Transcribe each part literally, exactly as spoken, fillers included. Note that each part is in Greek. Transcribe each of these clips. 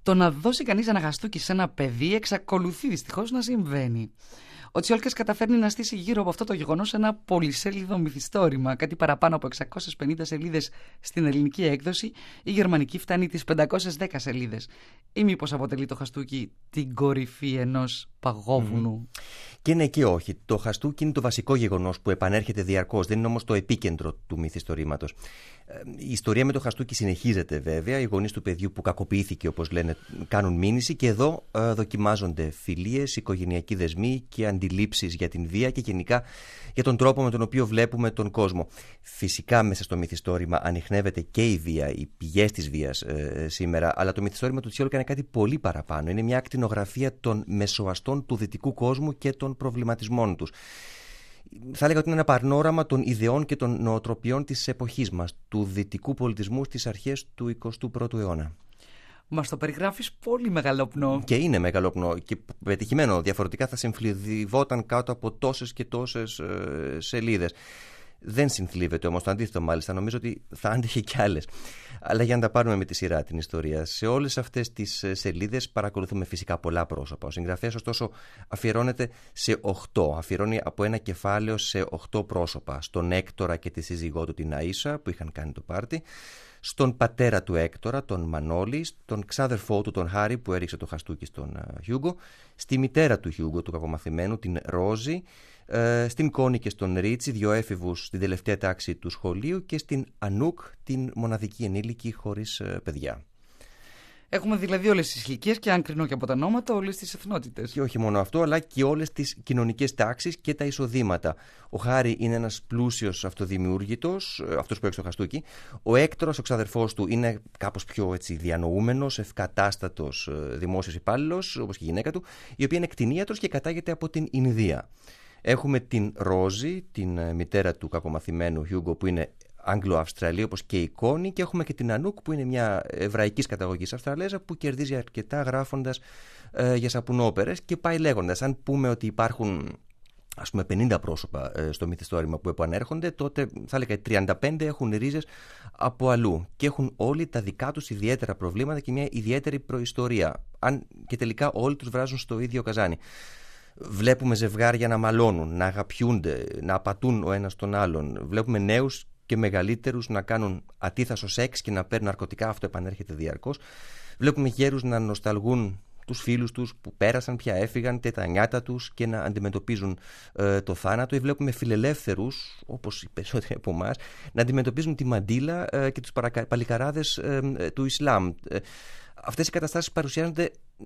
Το να δώσει κανείς ένα χαστούκι σε ένα παιδί εξακολουθεί δυστυχώς να συμβαίνει. Ο Τσιόλκας καταφέρνει να στήσει γύρω από αυτό το γεγονός ένα πολυσέλιδο μυθιστόρημα, κάτι παραπάνω από εξακόσιες πενήντα σελίδες στην ελληνική έκδοση, η γερμανική φτάνει τις πεντακόσιες δέκα σελίδες. Ή μήπως αποτελεί το χαστούκι την κορυφή ενός παγόβουνου? Mm. Και ναι και όχι. Το χαστούκι είναι το βασικό γεγονός που επανέρχεται διαρκώς, δεν είναι όμως το επίκεντρο του μυθιστορήματος. Η ιστορία με το χαστούκι συνεχίζεται βέβαια. Οι γονείς του παιδιού που κακοποιήθηκε, όπως λένε, κάνουν μήνυση και εδώ ε, δοκιμάζονται φιλίες, οικογενειακοί δεσμοί και αντιλήψεις για την βία και γενικά για τον τρόπο με τον οποίο βλέπουμε τον κόσμο. Φυσικά μέσα στο μυθιστόρημα ανιχνεύεται και η βία, οι πηγές της βίας ε, σήμερα, αλλά το μυθιστόρημα του Τσιόλκα είναι κάτι πολύ παραπάνω. Είναι μια ακτινογραφία των μεσοαστών του δυτικού κόσμου και των προβληματισμών τους. Θα έλεγα ότι είναι ένα παρνόραμα των ιδεών και των νοοτροπιών της εποχής μας, του δυτικού πολιτισμού στις αρχές του εικοστού πρώτου αιώνα. Μας το περιγράφεις πολύ μεγαλόπνο. Και είναι μεγαλόπνο και πετυχημένο. Διαφορετικά θα συμφλιδιβόταν κάτω από τόσες και τόσες ε, σελίδες. Δεν συνθλίβεται όμως, το αντίθετο μάλιστα. Νομίζω ότι θα άντεχε κι άλλες. Αλλά για να τα πάρουμε με τη σειρά την ιστορία. Σε όλες αυτές τις σελίδες παρακολουθούμε φυσικά πολλά πρόσωπα. Ο συγγραφέας ωστόσο αφιερώνεται σε οχτώ. Αφιερώνει από ένα κεφάλαιο σε οχτώ πρόσωπα. Στον Έκτορα και τη σύζυγό του την Αΐσα που είχαν κάνει το πάρτι. Στον πατέρα του Έκτορα, τον Μανώλη, στον ξάδερφό του, τον Χάρη, που έριξε το χαστούκι στον Χιούγκο, στη μητέρα του Χιούγκο, του κακομαθημένου, την Ρόζη, ε, στην Κόνη και στον Ρίτσι, δύο έφηβους στην τελευταία τάξη του σχολείου, και στην Ανούκ, την μοναδική ενήλικη χωρίς ε, παιδιά. Έχουμε δηλαδή όλες τις ηλικίες και, αν κρινώ και από τα ονόματα, όλες τις εθνότητες. Και όχι μόνο αυτό, αλλά και όλες τις κοινωνικές τάξεις και τα εισοδήματα. Ο Χάρη είναι ένας πλούσιος αυτοδημιούργητος, αυτός που έξω το χαστούκι. Ο Έκτορας, ο ξαδερφός του, είναι κάπως πιο έτσι, διανοούμενος, ευκατάστατος δημόσιος υπάλληλος, όπως και η γυναίκα του, η οποία είναι κτηνίατρος και κατάγεται από την Ινδία. Έχουμε την Ρόζη, την μητέρα του κακομαθημένου Χιούγκο, που είναι Άγγλο-Αυστραλία, όπως και η Κόνη, και έχουμε και την Ανούκ, που είναι μια εβραϊκής καταγωγής Αυστραλέζα που κερδίζει αρκετά γράφοντας ε, για σαπουνόπερες, και πάει λέγοντας. Αν πούμε ότι υπάρχουν ας πούμε πενήντα πρόσωπα ε, στο μυθιστόρημα που επανέρχονται, τότε θα έλεγα τριάντα πέντε έχουν ρίζες από αλλού και έχουν όλοι τα δικά τους ιδιαίτερα προβλήματα και μια ιδιαίτερη προϊστορία. Αν και τελικά όλοι τους βράζουν στο ίδιο καζάνι. Βλέπουμε ζευγάρια να μαλώνουν, να αγαπιούνται, να απατούν ο ένας τον άλλον. Βλέπουμε νέους και μεγαλύτερους να κάνουν ατίθασο σεξ και να παίρνουν ναρκωτικά, αυτό επανέρχεται διαρκώς. Βλέπουμε γέρους να νοσταλγούν τους φίλους τους που πέρασαν, πια έφυγαν, και τα νιάτα τους, και να αντιμετωπίζουν ε, το θάνατο. Ή βλέπουμε φιλελεύθερους, όπως οι περισσότεροι από εμάς, να αντιμετωπίζουν τη μαντήλα ε, και τους παρακα... παλικαράδες ε, ε, του Ισλάμ. Ε, Αυτές οι καταστάσεις παρουσιάζονται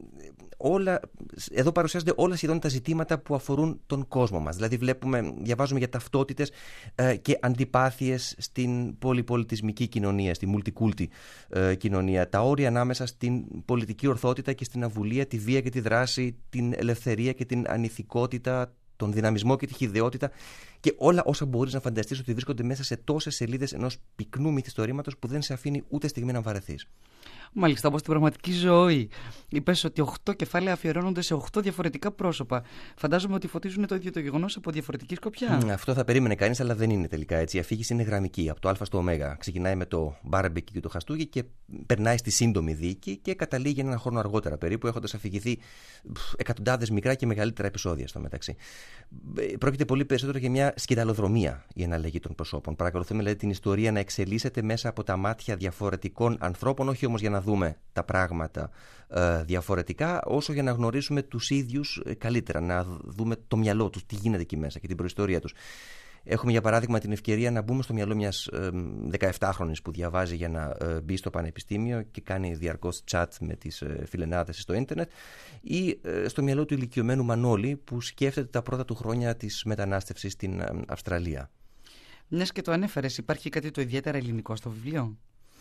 όλα, εδώ παρουσιάζονται όλα σχεδόν τα ζητήματα που αφορούν τον κόσμο μας. Δηλαδή βλέπουμε, διαβάζουμε για ταυτότητες ε, και αντιπάθειες στην πολυπολιτισμική κοινωνία, στη multiculti ε, κοινωνία. Τα όρια ανάμεσα στην πολιτική ορθότητα και στην αβουλία, τη βία και τη δράση, την ελευθερία και την ανηθικότητα, τον δυναμισμό και τη χυδαιότητα, και όλα όσα μπορείς να φανταστείς ότι βρίσκονται μέσα σε τόσες σελίδες ενός πυκνού μυθιστορήματος που δεν σε αφήνει ούτε στιγμή να βαρεθείς. Μάλιστα, όπως στην πραγματική ζωή. Είπες ότι οχτώ κεφάλαια αφιερώνονται σε οχτώ διαφορετικά πρόσωπα. Φαντάζομαι ότι φωτίζουν το ίδιο το γεγονός από διαφορετική σκοπιά. Mm, αυτό θα περίμενε κανείς, αλλά δεν είναι τελικά έτσι. Η αφήγηση είναι γραμμική, από το Α στο Ω. Ξεκινάει με το μπάρμπεκι και το χαστούκι και περνάει στη σύντομη δίκη και καταλήγει έναν χρόνο αργότερα περίπου, έχοντας αφηγηθεί εκατοντάδες μικρά και μεγαλύτερα επεισόδια στο μεταξύ. Πρόκειται πολύ περισσότερο για μια σκηταλοδρομία η εναλλαγή των προσώπων. Παρακολουθούμε δηλαδή την ιστορία να εξελίσσεται μέσα από τα μάτια διαφορετικών ανθρώπων, όχι όμως για να δούμε τα πράγματα ε, διαφορετικά, όσο για να γνωρίσουμε τους ίδιους ε, καλύτερα, να δούμε το μυαλό τους, τι γίνεται εκεί μέσα και την προϊστορία τους. Έχουμε για παράδειγμα την ευκαιρία να μπούμε στο μυαλό μιας ε, δεκαεφτάχρονης που διαβάζει για να ε, μπει στο πανεπιστήμιο και κάνει διαρκώς chat με τις ε, φιλενάδες στο ίντερνετ, ή ε, στο μυαλό του ηλικιωμένου Μανώλη που σκέφτεται τα πρώτα του χρόνια της μετανάστευσης στην ε, Αυστραλία. Μιας και το ανέφερες, υπάρχει κάτι το ιδιαίτερα ελληνικό στο βιβλίο?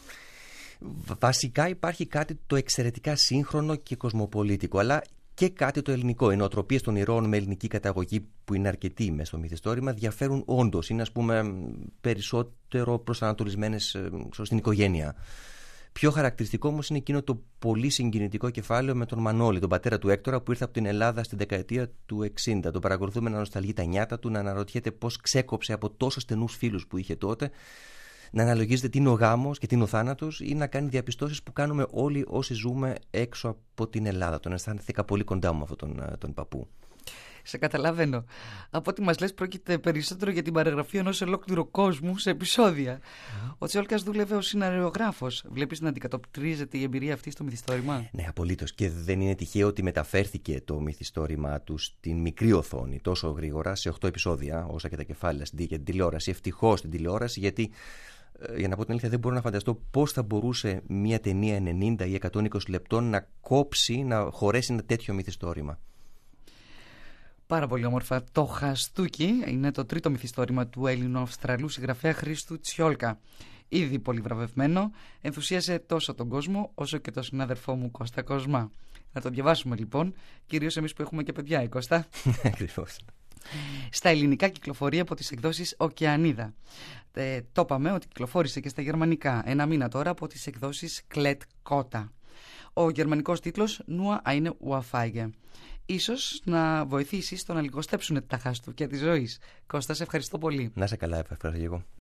Βασικά υπάρχει κάτι το εξαιρετικά σύγχρονο και κοσμοπολίτικο, αλλά και κάτι το ελληνικό. Οι νοοτροπίες των ηρώων με ελληνική καταγωγή, που είναι αρκετοί μες στο μυθιστόρημα, διαφέρουν όντως. Είναι, ας πούμε, περισσότερο προσανατολισμένες στην οικογένεια. Πιο χαρακτηριστικό όμως είναι εκείνο το πολύ συγκινητικό κεφάλαιο με τον Μανώλη, τον πατέρα του Έκτορα, που ήρθε από την Ελλάδα στην δεκαετία του εξήντα. Τον παρακολουθούμε να νοσταλγεί τα νιάτα του, να αναρωτιέται πώς ξέκοψε από τόσο στενούς φίλους που είχε τότε, να αναλογίζεται τι είναι ο γάμος και τι είναι ο θάνατος ή να κάνει διαπιστώσεις που κάνουμε όλοι όσοι ζούμε έξω από την Ελλάδα. Τον αισθάνθηκα πολύ κοντά μου αυτόν τον, τον παππού. Σε καταλαβαίνω. Από ό,τι μας λες, πρόκειται περισσότερο για την παραγραφή ενός ολόκληρου κόσμου σε επεισόδια. Mm. Ο Τσιόλκας δούλευε ως σεναριογράφος. Βλέπεις να αντικατοπτρίζεται η εμπειρία αυτή στο μυθιστόρημα? Ναι, απολύτως. Και δεν είναι τυχαίο ότι μεταφέρθηκε το μυθιστόρημά του στην μικρή οθόνη τόσο γρήγορα, σε οκτώ επεισόδια, όσα και τα κεφάλαια στην τηλεόραση. Ευτυχώς στην τηλεόραση, γιατί, για να πω την αλήθεια, δεν μπορώ να φανταστώ πώς θα μπορούσε μια ταινία ενενήντα ή εκατόν είκοσι λεπτών να κόψει, να χωρέσει ένα τέτοιο μυθιστόρημα. Πάρα πολύ όμορφα. Το Χαστούκι είναι το τρίτο μυθιστόρημα του Έλληνο-Αυστραλού συγγραφέα Χρήστου Τσιόλκα. Ήδη πολύ βραβευμένο, ενθουσίασε τόσο τον κόσμο όσο και τον συνάδελφό μου Κώστα Κοσμά. Να το διαβάσουμε λοιπόν, κυρίως εμείς που έχουμε και παιδιά, η Κώστα. Ακριβώς. Στα ελληνικά κυκλοφορεί από τις εκδόσεις Οκεανίδα. Ε, το είπαμε ότι κυκλοφόρησε και στα γερμανικά. Ένα μήνα τώρα από τις εκδόσεις Κλετ Κότα. Ο γερμανικός τίτλος Νούα είναι Ουαφάγε. Ίσως να βοηθήσει στο να λιγοστέψουν τα χαστούκια της ζωής. Κώστα, σε ευχαριστώ πολύ. Να σε καλά, ευχαριστώ εγώ.